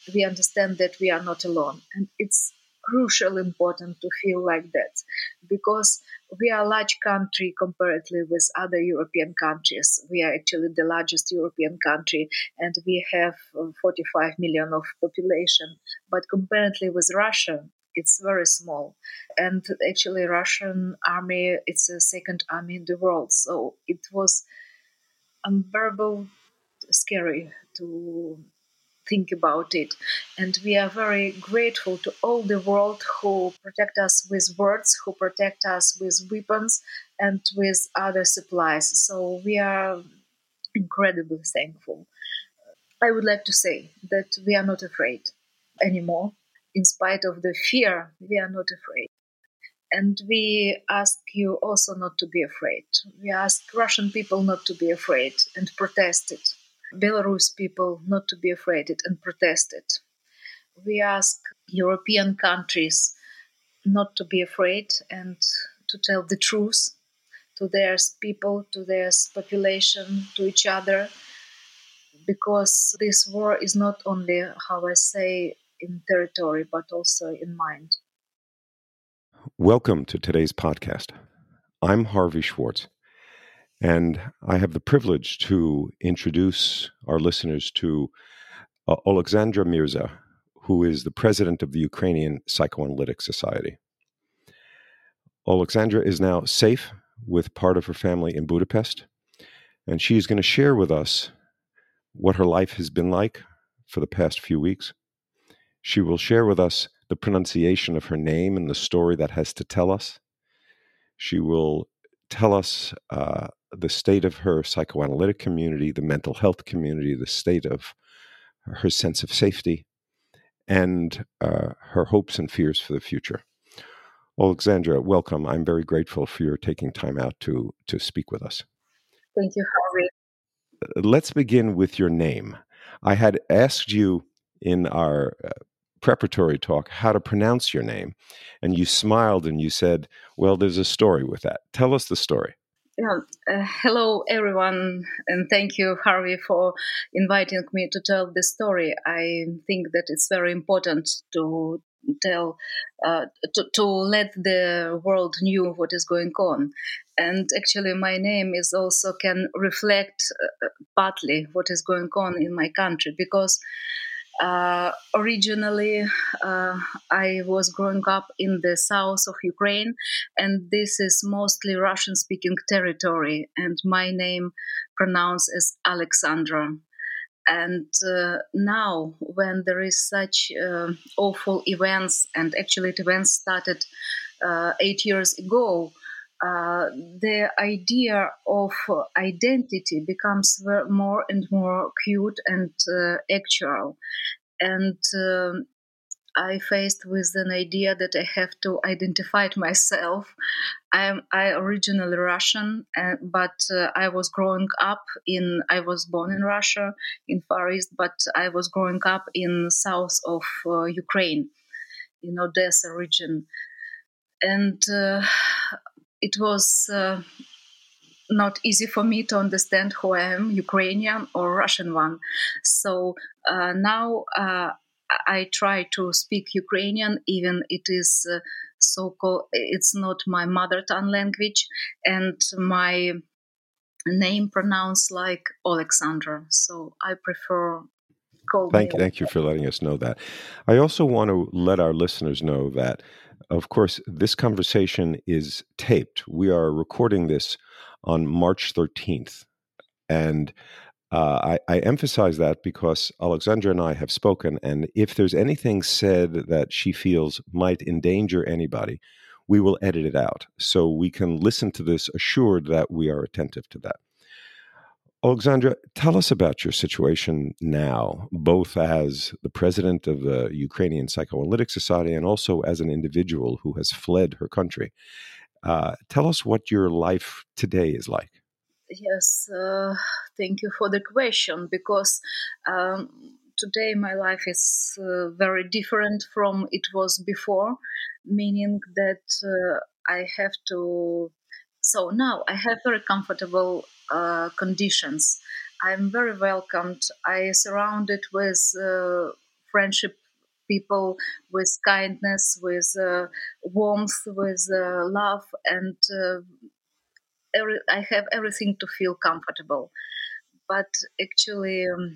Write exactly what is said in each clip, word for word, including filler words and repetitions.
we understand that we are not alone. And it's crucial important to feel like that, because we are a large country comparatively with other European countries. We are actually the largest European country, and we have uh, forty-five million of population. But comparatively with Russia, it's very small. And actually, Russian army, it's the second army in the world. So it was unbearable, scary to think about it. And we are very grateful to all the world who protect us with words, who protect us with weapons and with other supplies. So we are incredibly thankful. I would like to say that we are not afraid anymore. In spite of the fear, we are not afraid. And we ask you also not to be afraid. We ask Russian people not to be afraid and protest it. Belarus people not to be afraid it and protest it. We ask European countries not to be afraid and to tell the truth to their people, to their population, to each other, because this war is not only, how I say, in territory, but also in mind. Welcome to today's podcast. I'm Harvey Schwartz, and I have the privilege to introduce our listeners to uh, Alexandra Mirza, who is the president of the Ukrainian Psychoanalytic Society. Alexandra is now safe with part of her family in Budapest, and she is going to share with us what her life has been like for the past few weeks. She will share with us the pronunciation of her name and the story that has to tell us. She will tell us uh, the state of her psychoanalytic community, the mental health community, the state of her sense of safety, and uh, her hopes and fears for the future. Alexandra, welcome. I'm very grateful for your taking time out to, to speak with us. Thank you, Harvey. Let's begin with your name. I had asked you in our uh, preparatory talk how to pronounce your name, and you smiled and you said, well, there's a story with that. Tell us the story. Yeah. Uh, hello, everyone, and thank you, Harvey, for inviting me to tell this story. I think that it's very important to tell, uh, to, to let the world know what is going on. And actually, my name is also can reflect uh, partly what is going on in my country, because Uh, originally, uh, I was growing up in the south of Ukraine, and this is mostly Russian-speaking territory, and my name pronounced as Alexandra. And uh, now, when there is such uh, awful events, and actually the events started uh, eight years ago, uh, the idea of identity becomes more and more cute and uh, actual. And um, I faced with an idea that I have to identify myself. I am I originally Russian, uh, but uh, I was growing up in. I was born in Russia, in Far East, but I was growing up in south of uh, Ukraine, in Odessa region, and uh, it was. Uh, not easy for me to understand who I am, Ukrainian or Russian one. So uh, now uh, I try to speak Ukrainian, even it is uh, so-called, it's not my mother tongue language, and my name pronounced like Alexandra. So I prefer call me. Thank you, thank you for letting us know that. I also want to let our listeners know that, of course, this conversation is taped. We are recording this on March thirteenth. And uh, I, I emphasize that because Alexandra and I have spoken, and if there's anything said that she feels might endanger anybody, we will edit it out so we can listen to this assured that we are attentive to that. Alexandra, tell us about your situation now, both as the president of the Ukrainian Psychoanalytic Society and also as an individual who has fled her country. Uh, tell us what your life today is like. Yes, uh, thank you for the question, because um, today my life is uh, very different from it was before, meaning that uh, I have to. So now I have very comfortable uh, conditions. I'm very welcomed. I surrounded with uh, friendship people with kindness, with uh, warmth, with uh, love, and uh, every, I have everything to feel comfortable. But actually, um,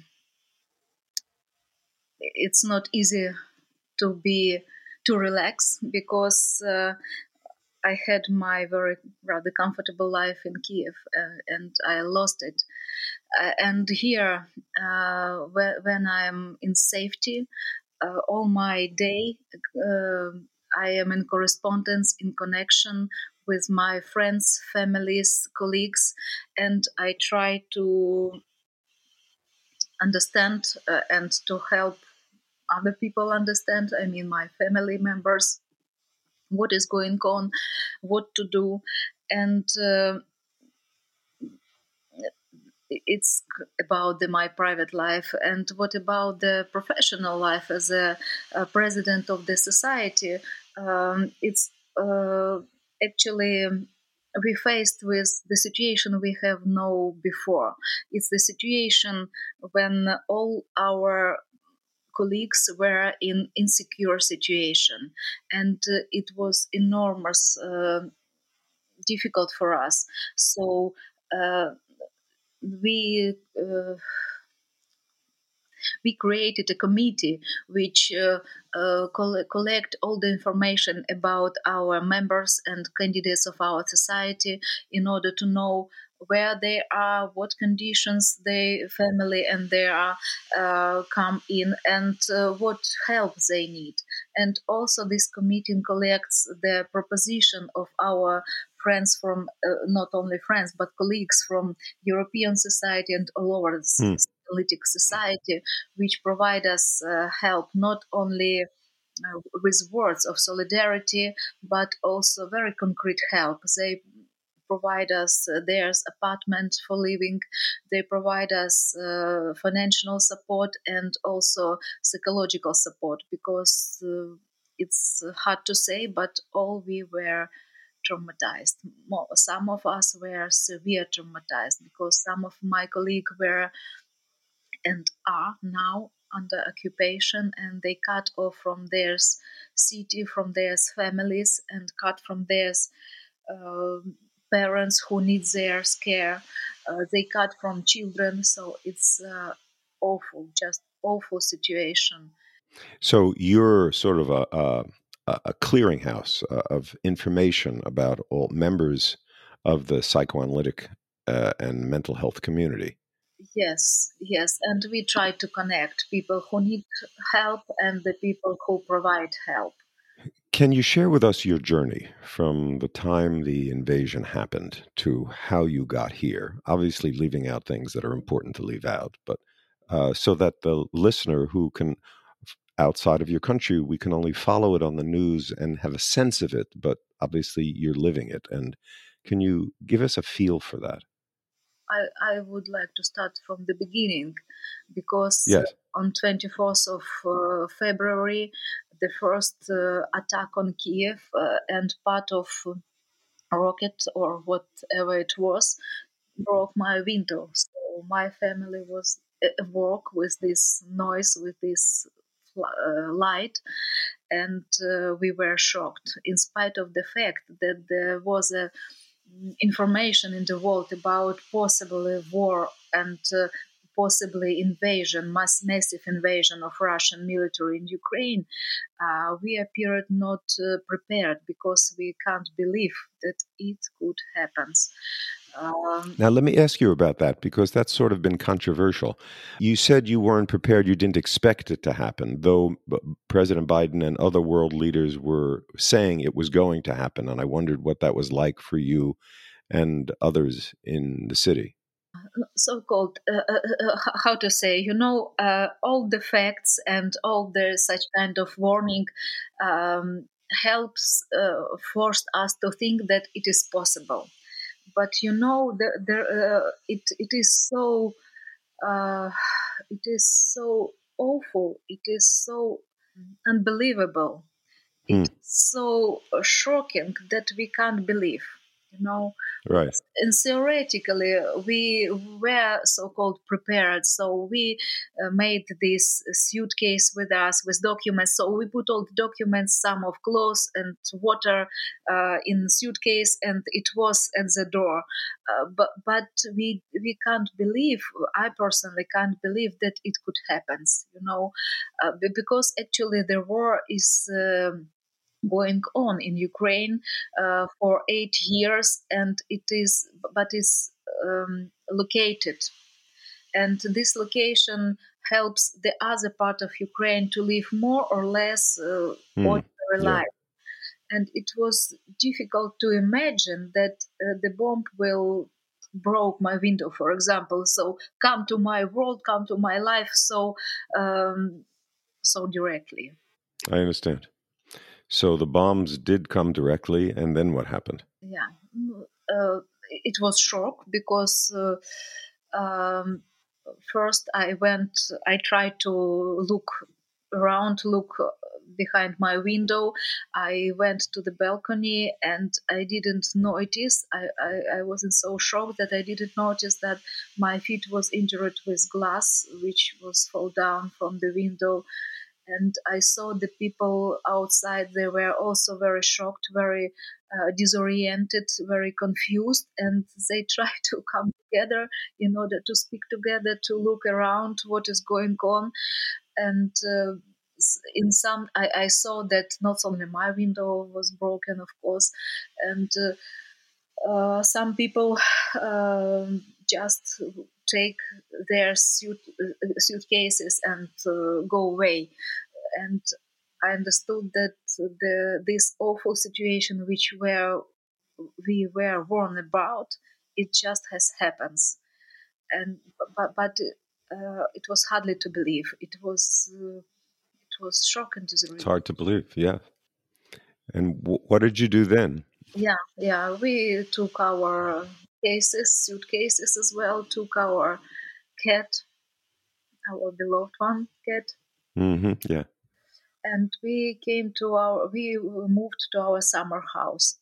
it's not easy to be to relax because uh, I had my very rather comfortable life in Kiev uh, and I lost it. Uh, and here, uh, wh- when I'm in safety, uh, all my day, uh, I am in correspondence, in connection with my friends, families, colleagues, and I try to understand uh, and to help other people understand. I mean, my family members, what is going on, what to do, and uh, it's about the, my private life. And what about the professional life as a, a president of the society? Um, it's uh, actually um, we faced with the situation we have known before. It's the situation when all our colleagues were in insecure situation, and uh, it was enormous uh, difficult for us. So uh, we uh, we created a committee which uh, uh, coll- collect all the information about our members and candidates of our society in order to know where they are, what conditions their family and they are uh, come in, and uh, what help they need. And also, this committee collects the proposition of our friends from uh, not only friends but colleagues from European society and all over the s- Hmm. analytic society, which provide us uh, help not only uh, with words of solidarity, but also very concrete help. They provide us uh, their apartment for living. They provide us uh, financial support and also psychological support because uh, it's hard to say, but all we were traumatized. Mo- Some of us were severe traumatized because some of my colleagues were and are now under occupation, and they cut off from their s- city, from their families, and cut from their uh, parents who need their care. Uh, they cut from children, so it's uh, awful, just awful situation. So you're sort of a a, a clearinghouse uh, of information about all members of the psychoanalytic uh, and mental health community. Yes, yes, and we try to connect people who need help and the people who provide help. Can you share with us your journey from the time the invasion happened to how you got here? Obviously, leaving out things that are important to leave out, but uh, so that the listener who can, outside of your country, we can only follow it on the news and have a sense of it, but obviously you're living it. And can you give us a feel for that? I, I would like to start from the beginning because Yes. uh, on twenty-fourth of uh, February, the first uh, attack on Kiev uh, and part of uh, rocket or whatever it was broke my window. So my family was at work with this noise, with this uh, light, and uh, we were shocked in spite of the fact that there was a information in the world about possibly war and uh, possibly invasion, mass massive invasion of Russian military in Ukraine, uh, we appeared not uh, prepared because we can't believe that it could happen. Um, Now, let me ask you about that because that's sort of been controversial. You said you weren't prepared, you didn't expect it to happen, though b- President Biden and other world leaders were saying it was going to happen. And I wondered what that was like for you and others in the city. so-called uh, uh, uh, how to say, you know, uh, all the facts and all the such kind of warning um, helps uh, forced us to think that it is possible. But you know, the, the, uh, it it is so uh, it is so awful. It is so unbelievable. Hmm. It's so uh, shocking that we can't believe. you know. Right. And theoretically, we were so-called prepared. So we uh, made this suitcase with us with documents. So we put all the documents, some of clothes and water uh, in the suitcase, and it was at the door. Uh, but but we we can't believe. I personally can't believe that it could happen. You know, uh, because actually the war is. Um, going on in Ukraine uh, for eight years, and it is, but is um, located, and this location helps the other part of Ukraine to live more or less uh, Mm. ordinary Yeah. life. And it was difficult to imagine that uh, the bomb will broke my window, for example. So come to my world, come to my life, so um, so directly. I understand. So the bombs did come directly, and then what happened? Yeah, Mm, uh, it was shock because uh, um, first I went, I tried to look around, look uh, behind my window. I went to the balcony and I didn't notice. I, I, I wasn't so shocked that I didn't notice that my feet was injured with glass, which was fall down from the window. And I saw the people outside. They were also very shocked, very uh, disoriented, very confused, and they tried to come together in order to speak together, to look around what is going on. And uh, in some, I, I saw that not only my window was broken, of course, and uh, uh, some people um, just take their suit, uh, suitcases and uh, go away. And I understood that the this awful situation which were we were warned about, it just has happens, and but but uh, it was hardly to believe. It was uh, it was shock and It's disorientation. hard to believe. Yeah. And w- what did you do then? Yeah, yeah. We took our cases, suitcases as well. Took our cat, our beloved one cat, Hmm. Yeah. and we came to our. We moved to our summer house.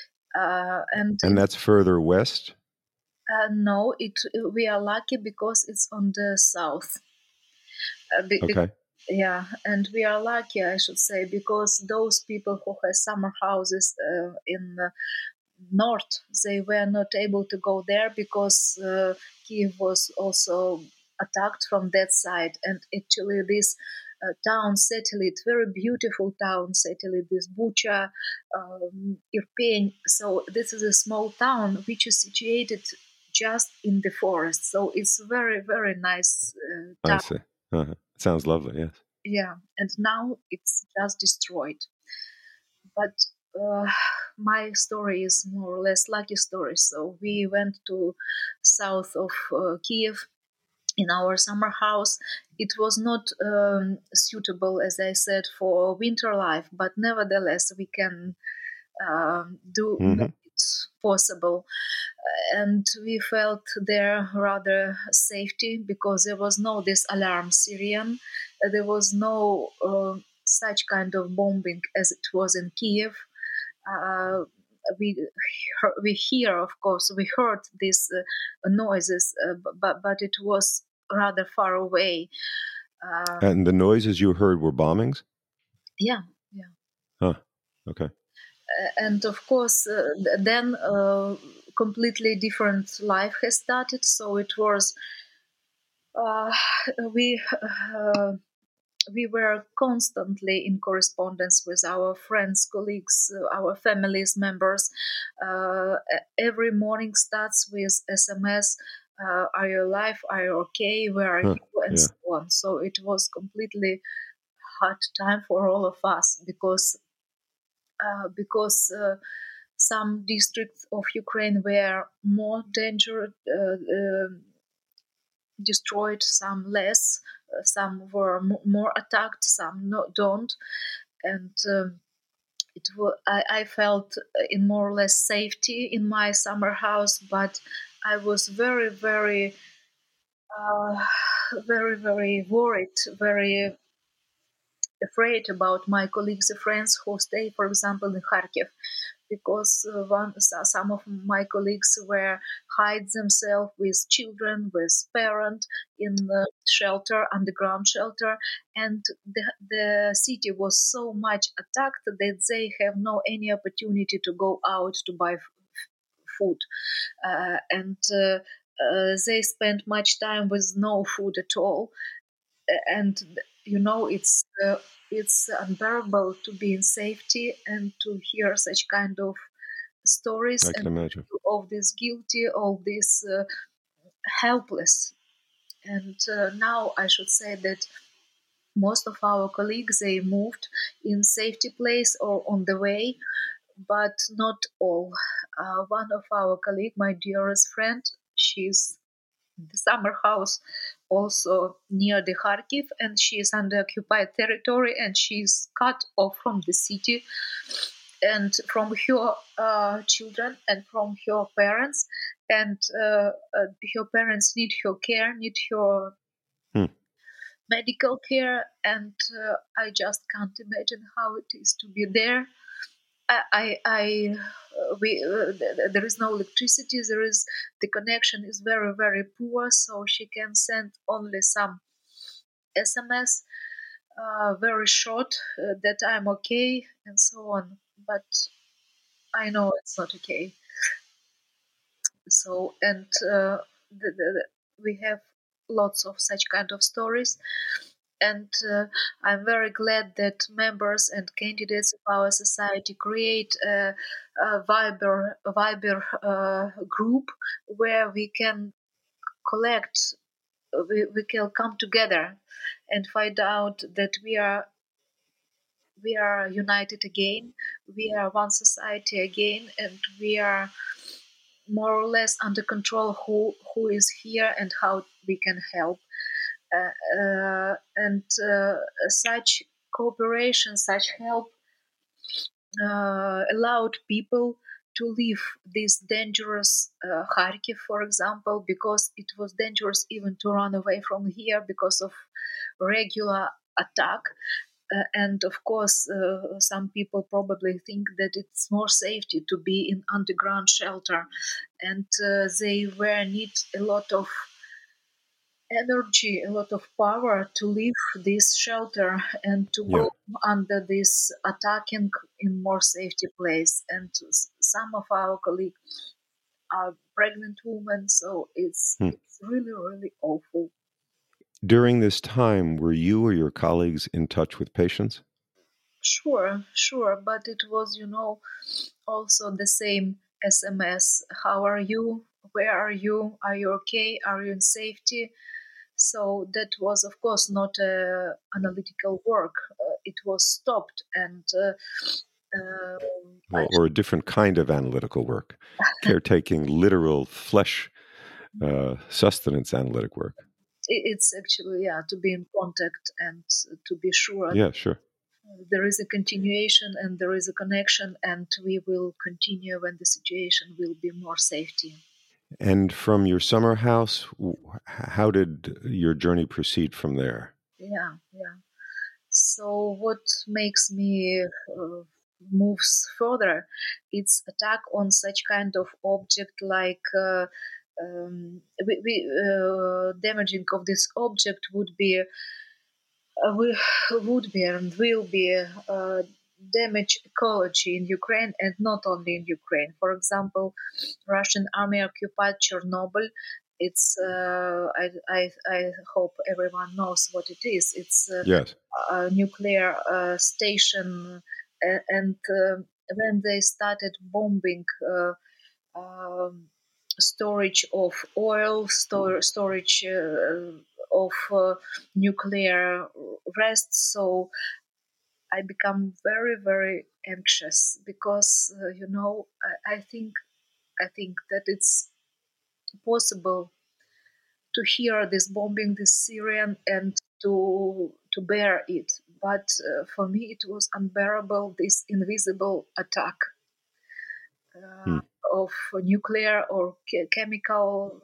Uh, and And in, that's further west? uh, no, it we are lucky because it's on the south. Uh, be, be- Okay. yeah, and we are lucky, I should say, because those people who have summer houses uh, in the north, they were not able to go there because uh, Kiev was also attacked from that side, and actually this. Uh, town satellite, very beautiful town satellite, this Bucha, um, Irpin. So this is a small town which is situated just in the forest. So it's very, very nice uh, I town. see. Uh-huh. Sounds lovely. Yes. Yeah, and now it's just destroyed. But uh, my story is more or less lucky story. So we went to south of uh, Kiev in our summer house. It was not um, suitable, as I said, for winter life, but nevertheless we can um, do Hmm. make it possible. And we felt there rather safety because there was no this alarm siren. Uh, there was no uh, such kind of bombing as it was in Kiev. uh, we we hear, of course, we heard these uh, noises, uh, but but it was rather far away. uh, And the noises you heard were bombings? yeah, yeah. Huh. Okay. Uh, and of course, uh, th- then uh, completely different life has started. So it was uh, we uh, we were constantly in correspondence with our friends, colleagues, uh, our families members. Uh, e- every morning starts with S M S. Uh, are you alive? Are you okay? Where are Huh. you? And Yeah. so on. So it was completely hard time for all of us because uh, because uh, some districts of Ukraine were more dangerous, uh, uh, destroyed, some less, uh, some were m- more attacked, some no, don't, and um, it wa- I, I felt in more or less safety in my summer house, but I was very, very, uh, very, very worried, very afraid about my colleagues and friends who stay, for example, in Kharkiv. because uh, one some of my colleagues were hide themselves with children, with parents in the shelter, underground shelter, and the, the city was so much attacked that they have no any opportunity to go out to buy f- food, uh, and uh, uh, they spend much time with no food at all, and you know it's uh, it's unbearable to be in safety and to hear such kind of stories I can and imagine. of this guilty, of this uh, helpless. And uh, now I should say that most of our colleagues, they moved in safety place or on the way, but not all. Uh, one of our colleague, my dearest friend, she's in the summer house also near the Kharkiv, and she is under occupied territory, and she is cut off from the city and from her uh, children and from her parents, and uh, uh, her parents need her care, need her Hmm. medical care, and uh, I just can't imagine how it is to be there. I, I, I uh, we uh, th- there is no electricity. There is the connection is very very poor, so she can send only some S M S, uh, very short, uh, that I'm okay and so on. But I know it's not okay. So and uh, the, the, the- we have lots of such kind of stories, and uh, I'm very glad that members and candidates of our society create a, a Viber a Viber uh, group where we can collect, we, we can come together and find out that we are we are united again, we are one society again, and we are more or less under control who who is here and how we can help. Uh, uh, and uh, such cooperation, such help uh, allowed people to leave this dangerous uh, Kharkiv, for example, because it was dangerous even to run away from here because of regular attack. Uh, and of course, uh, some people probably think that it's more safety to be in underground shelter, and uh, they were need a lot of energy, a lot of power to leave this shelter and to Yeah. go under this attacking in more safety place. And s- some of our colleagues are pregnant women, so it's Hmm. it's really really awful. During this time, were you or your colleagues in touch with patients? Sure, sure, but it was, you know, also the same S M S. How are you? Where are you? Are you okay? Are you in safety? So that was, of course, not uh, analytical work. Uh, it was stopped, and uh, uh, I, Well, or a different kind of analytical work, caretaking, literal flesh uh, sustenance analytic work. it's actually, yeah, to be in contact and to be sure Yeah, sure. there is a continuation and there is a connection, and we will continue when the situation will be more safety. And from your summer house, w- how did your journey proceed from there? Yeah, yeah. So what makes me uh, moves further? It's attack on such kind of object like uh, um, we, we, uh, damaging of this object would be uh, we, would be and will be uh, damage ecology in Ukraine, and not only in Ukraine. For example, Russian army occupied Chernobyl. It's uh, I, I I hope everyone knows what it is. It's uh, Yes. a nuclear uh, station, uh, and uh, when they started bombing uh, um, storage of oil, store, storage uh, of uh, nuclear rest, so I become very very anxious because uh, you know I, I think I think that it's possible to hear this bombing, this Syrian, and to to bear it. But uh, for me, it was unbearable. This invisible attack Hmm. uh, of nuclear or che- chemical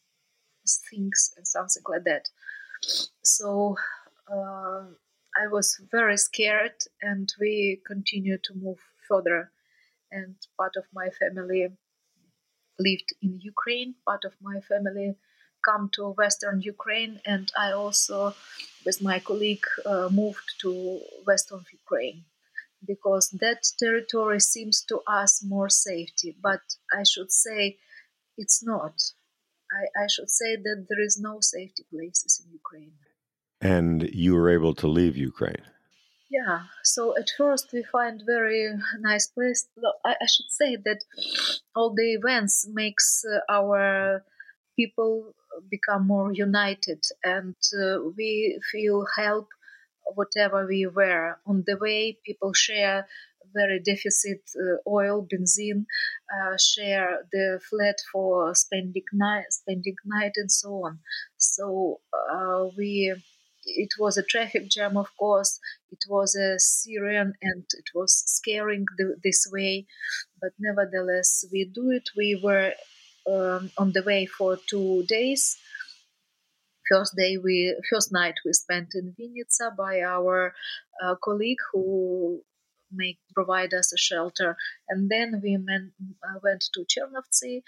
things and something like that. So uh, I was very scared, and we continued to move further. and part of my family lived in Ukraine. Part of my family come to Western Ukraine, and I also, with my colleague, uh, moved to Western Ukraine because that territory seems to us more safety. But I should say it's not. I, I should say that there is no safety places in Ukraine. And you were able to leave Ukraine. Yeah, so at first we find very nice place. I, I should say that all the events makes uh, our people become more united, and uh, we feel help whatever we were. On the way, people share very deficit uh, oil, benzene, uh, share the flat for spending night, spending night, and so on. So uh, we. It was a traffic jam, of course. It was a Syrian, and it was scaring the, this way. But nevertheless, we do it. We were um, on the way for two days. First day, we first night we spent in Vinnytsia by our uh, colleague who make provide us a shelter, and then we men, uh, went to Chernovtsi.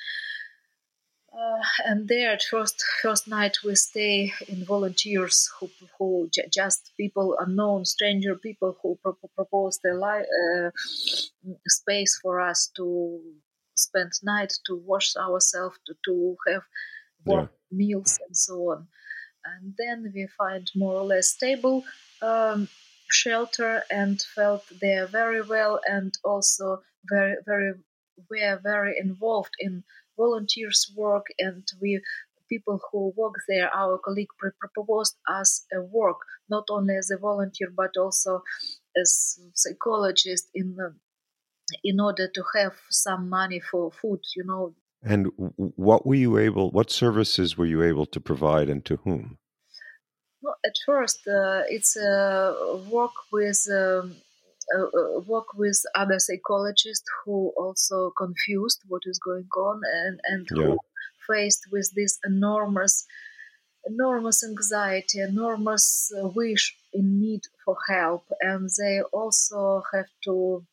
Uh, and there, at first first night, we stay in volunteers who who j- just people unknown, stranger people who pro- propose their li- uh, space for us to spend night, to wash ourselves, to, to have warm Yeah. meals, and so on. And then we find more or less stable um, shelter and felt there very well, and also very very were very involved in volunteers work. And we people who work there, our colleague pr- proposed us a work not only as a volunteer but also as psychologist in the, in order to have some money for food, you know. And w- what were you able, what services were you able to provide and to whom? No, at first, uh, it's a work with um, uh, uh, work with other psychologists who also confused what is going on, and and Yeah. who faced with this enormous enormous anxiety, enormous uh, wish in need for help, and they also have to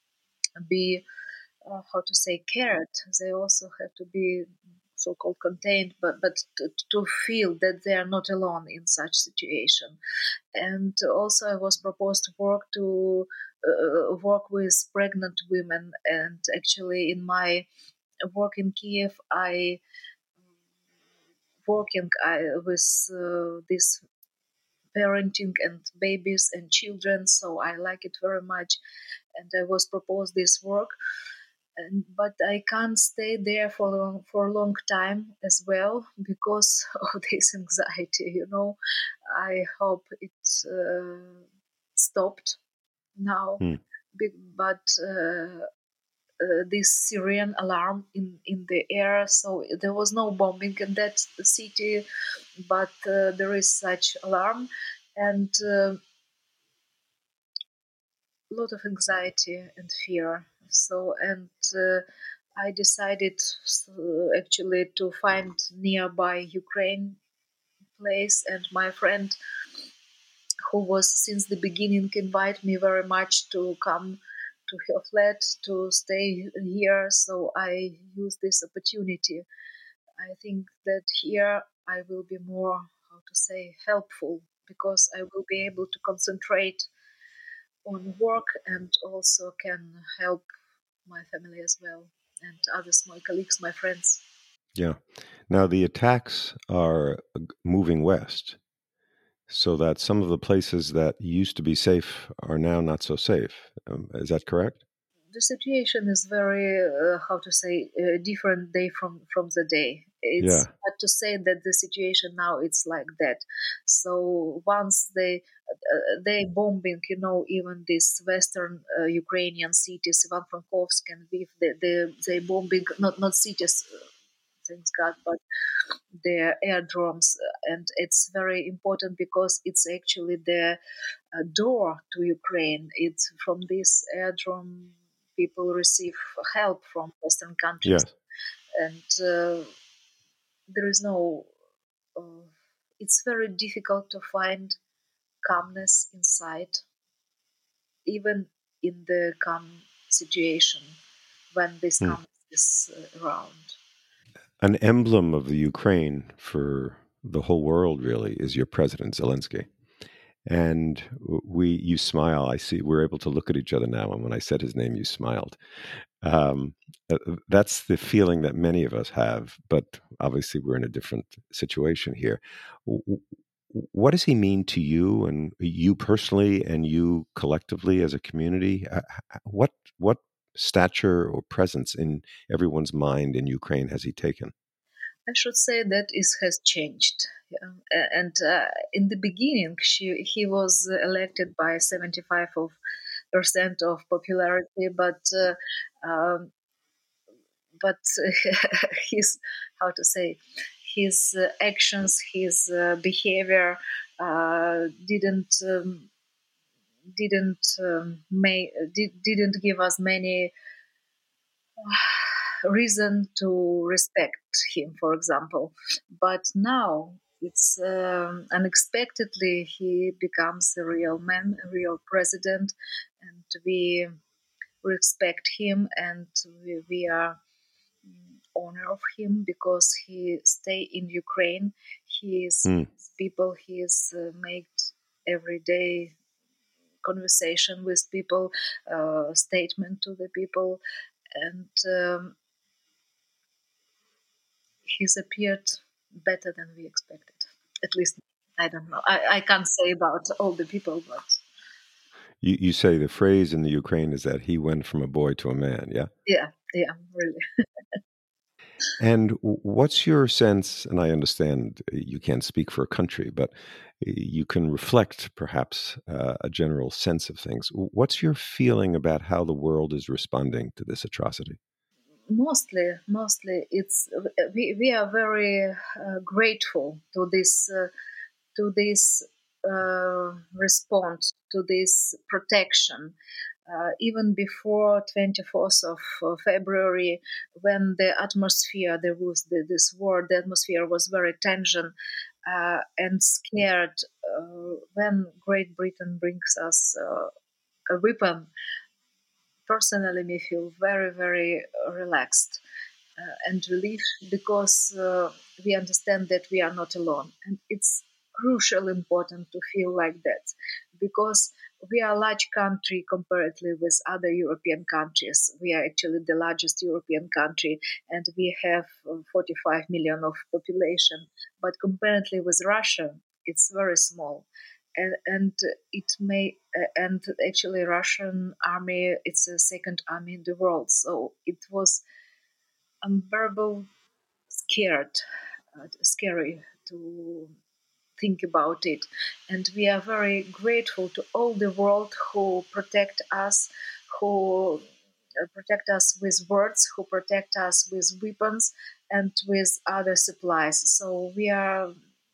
be uh, how to say cared. They also have to be so-called contained, but but to, to feel that they are not alone in such situation. And also, I was proposed to work to uh, work with pregnant women. And actually, in my work in Kiev, I working I, with uh, this parenting and babies and children, so I like it very much. And I was proposed this work, and, but I can't stay there for long, for a long time as well because of this anxiety. You know, I hope it uh, stopped now, Hmm. but uh, uh, this Syrian alarm in in the air. So there was no bombing in that city, but uh, there is such alarm, and uh, a lot of anxiety and fear. So, and uh, I decided uh, actually to find nearby Ukraine place, and my friend who was since the beginning invite me very much to come to her flat to stay here. So I use this opportunity. I think that here I will be more, how to say, helpful, because I will be able to concentrate on work and also can help my family as well, and others, my colleagues, my friends. Yeah. Now the attacks are uh, moving west, so that some of the places that used to be safe are now not so safe. Um, is that correct? The situation is very, uh, how to say, uh, different day from from the day. It's Yeah. hard to say that the situation now it's like that. So once they uh, they bombing, you know, even these western uh, Ukrainian cities, Ivano-Frankivsk and Lviv, they they they bombing not not cities, uh, thanks God, but their airdromes. And it's very important because it's actually the uh, door to Ukraine. It's from this airdrome people receive help from Western countries, Yes. and uh, there is no. Uh, it's very difficult to find calmness inside, even in the calm situation. when this Hmm. comes this uh, around. An emblem of the Ukraine for the whole world, really, is your president, Zelensky. And we, you smile. I see we're able to look at each other now. And when I said his name, you smiled. Um, uh, that's the feeling that many of us have, but obviously we're in a different situation here. W- w- What does he mean to you and you personally and you collectively as a community? Uh, h- What what stature or presence in everyone's mind in Ukraine has he taken? I should say that it has changed. Yeah. A- And uh, in the beginning, she, he was elected by seventy-five of percent of popularity, but uh, um, but his, how to say, his uh, actions, his uh, behavior uh, didn't um, didn't um, may, did, didn't give us many reason to respect him, for example. But now it's um, unexpectedly he becomes a real man, a real president, and we respect him, and we, we are mm, honor of him because he stay in Ukraine. He is Hmm. people. He is uh, made every day conversation with people, uh, statement to the people, and um, he's appeared better than we expected. At least I don't know. I, I can't say about all the people, but You, you say the phrase in the Ukraine is that he went from a boy to a man, yeah? yeah, yeah, really. And w- what's your sense? And I understand you can't speak for a country, but you can reflect perhaps uh, a general sense of things. W- What's your feeling about how the world is responding to this atrocity? Mostly, mostly, it's we, we are very uh, grateful to this uh, to this uh, response to this protection. Uh, even before twenty-fourth of uh, February, when the atmosphere, there was the, this war, the atmosphere was very tension uh, and scared. Uh, when Great Britain brings us uh, a weapon, personally, me feel very, very relaxed uh, and relief because uh, we understand that we are not alone. And it's crucial important to feel like that because we are a large country comparatively with other European countries. We are actually the largest European country and we have uh, forty-five million of population. But comparatively with Russia, it's very small. And, and it may uh, and actually Russian army, it's the second army in the world, so it was unbearable scared uh, scary to think about it, and we are very grateful to all the world who protect us, who uh, protect us with words, who protect us with weapons and with other supplies, so we are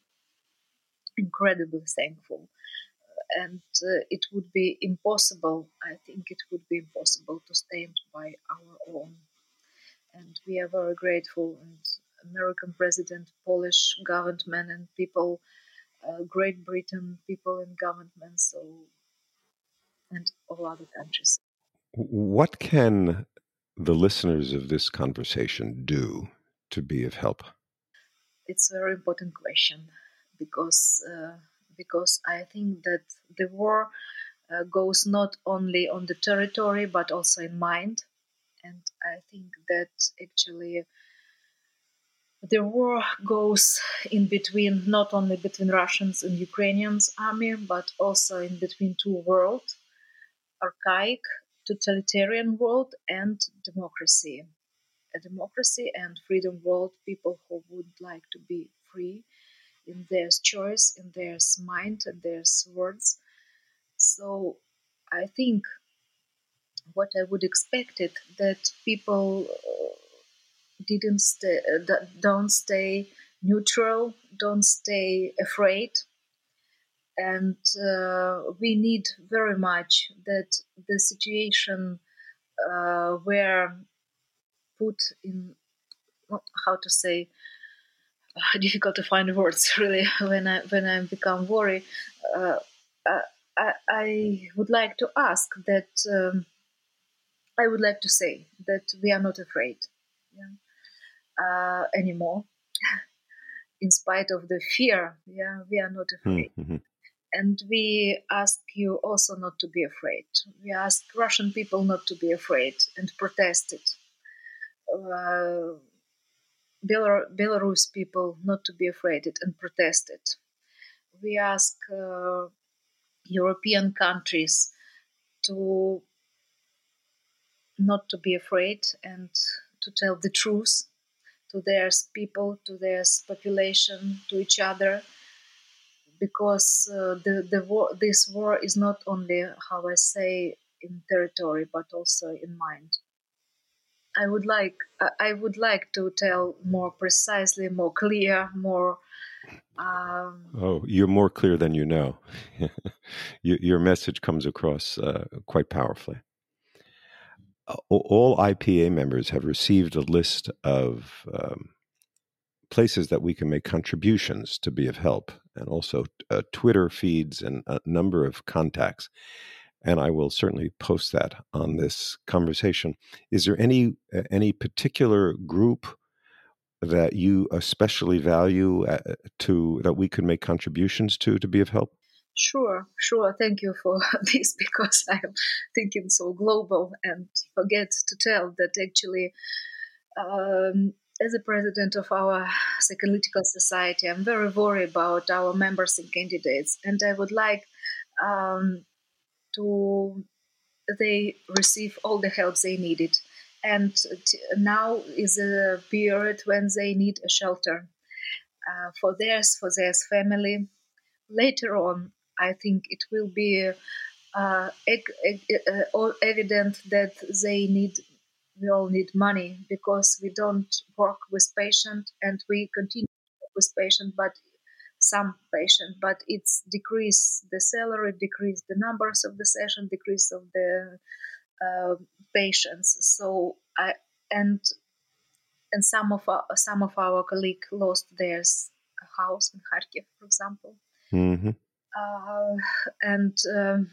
incredibly thankful. And uh, it would be impossible, I think it would be impossible to stand by our own, and we are very grateful. And American president, Polish government, and people, uh, Great Britain people and government, so and all other countries. What can the listeners of this conversation do to be of help? It's a very important question because uh, because I think that the war uh, goes not only on the territory but also in mind, and I think that actually the war goes in between, not only between Russians and Ukrainians army, but also in between two worlds, archaic, totalitarian world and democracy. A democracy and freedom world, people who would like to be free in their choice, in their mind, and their words. So I think what I would expect it that people uh, didn't stay, uh, that don't stay neutral, don't stay afraid, and uh, we need very much that the situation uh, were put in, well, how to say, difficult to find words really when I when I become worried. Uh, I, I I would like to ask that. Um, I would like to say that we are not afraid, yeah, uh, anymore. In spite of the fear, yeah, we are not afraid. Mm-hmm. And we ask you also not to be afraid. We ask Russian people not to be afraid and protest it. Uh, Belar- Belarus people not to be afraid it and protest it. We ask uh, European countries to not to be afraid and to tell the truth to their people, to their population, to each other, because uh, the the war, this war is not only, how I say, in territory but also in mind. I would like I would like to tell more precisely, more clear, more. Um, Oh, you're more clear than you know. Your message comes across uh, quite powerfully. All I P A members have received a list of um, places that we can make contributions to be of help, and also uh, Twitter feeds and a number of contacts. And I will certainly post that on this conversation. Is there any uh, any particular group that you especially value uh, to that we could make contributions to to be of help? Sure, sure. Thank you for this, because I'm thinking so global and forget to tell that actually, um, as a president of our psychoanalytical society, I'm very worried about our members and candidates, and I would like um, to they receive all the help they needed. And t- now is a period when they need a shelter uh, for theirs, for their family. Later on, I think it will be uh, ec- ec- uh, evident that they need, we all need money, because we don't work with patient and we continue with patient, but some patient, but it's decrease the salary, decrease the numbers of the session, decrease of the uh, patients. So I and and some of our, some of our colleagues lost their house in Kharkiv, for example. Mm-hmm. Uh, and um,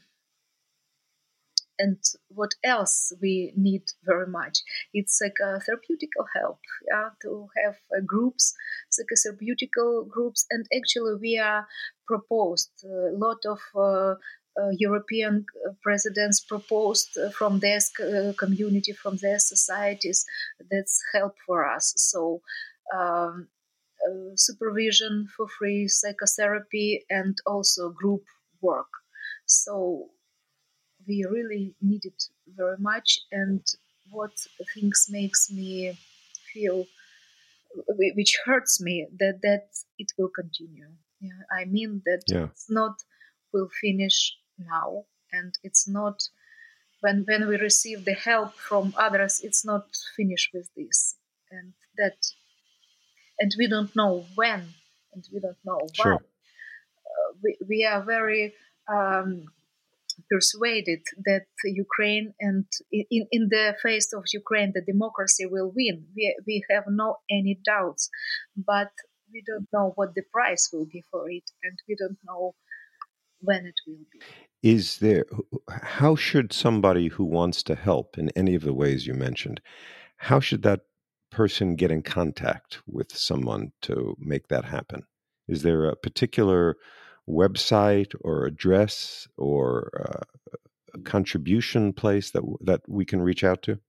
and what else we need very much, it's like a therapeutical help, yeah, to have uh, groups, psychotherapeutical groups. And actually we are proposed a lot of uh, uh, European presidents proposed uh, from their uh, community, from their societies, that's help for us. So um, uh, supervision for free, psychotherapy, and also group work. So we really need it very much. And what things makes me feel, which hurts me, that that it will continue. Yeah, I mean that Yeah. it's not will finish now, and it's not when when we receive the help from others, it's not finished with this, and that and we don't know when, and we don't know why. Sure. Uh, we, we are very um, persuaded that Ukraine, and in, in the face of Ukraine, the democracy will win. We, we have no any doubts, but we don't know what the price will be for it, and we don't know when it will be. Is there, how should somebody who wants to help in any of the ways you mentioned, how should that person get in contact with someone to make that happen? Is there a particular website or address or uh, a contribution place that that we can reach out to?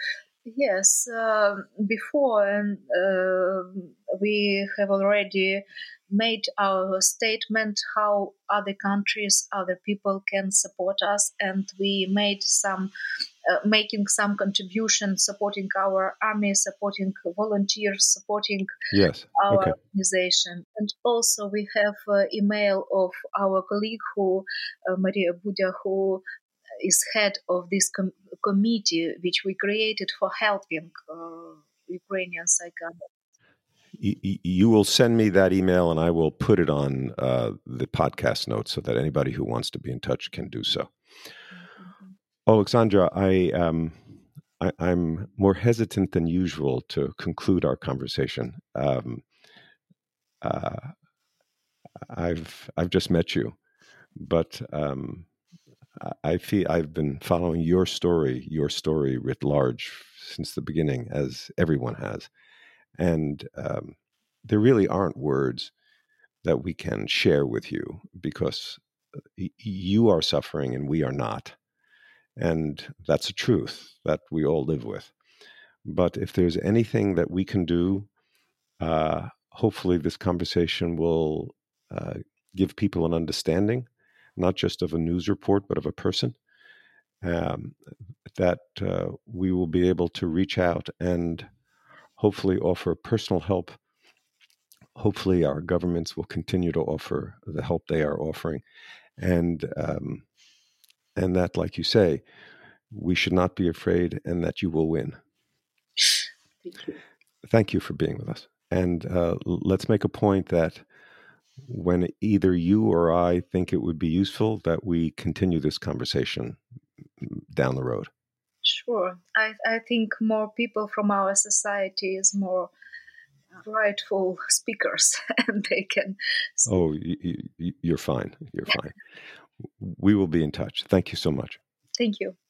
Yes, um before, and uh, we have already made our statement how other countries, other people can support us, and we made some uh, making some contribution, supporting our army, supporting volunteers, supporting Yes. our Okay. organization. And also we have uh, email of our colleague who uh, Maria Budia, who is head of this com- committee which we created for helping uh, Ukrainian psychiatrists. Y- y- you will send me that email and I will put it on uh, the podcast notes so that anybody who wants to be in touch can do so. Mhm. Alexandra, I, um, I, I'm more hesitant than usual to conclude our conversation. Um, uh, I've I've just met you, but um, I feel I've been following your story, your story writ large since the beginning, as everyone has. And um, there really aren't words that we can share with you because y- you are suffering and we are not. And that's a truth that we all live with. But if there's anything that we can do, uh, hopefully this conversation will uh, give people an understanding, not just of a news report, but of a person, um, that uh, we will be able to reach out and hopefully offer personal help. Hopefully our governments will continue to offer the help they are offering. And, um, and that, like you say, we should not be afraid and that you will win. Thank you. Thank you for being with us. And uh, let's make a point that when either you or I think it would be useful, that we continue this conversation down the road. Sure. I, I think more people from our society is more rightful speakers and they can speak. Oh, you, you, you're fine. You're fine. We will be in touch. Thank you so much. Thank you.